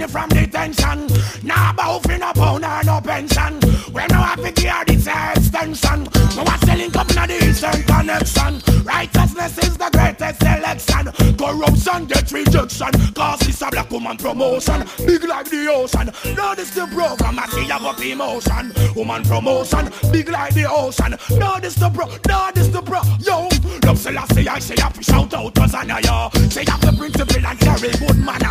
money from detention. Now bow for no pound or no pension. When no have to gear this extension. No one selling up in the Eastern Connection. Righteousness is the greatest selection. Corruption get rejection. Cause it's a black woman promotion. Big like the ocean. Now this the program. I see you up emotion. Woman promotion. Big like the ocean. Now this the pro. Now this the pro. Yo. Love Selassie I say I shout out to Zanaya. Say you have the principle and carry good man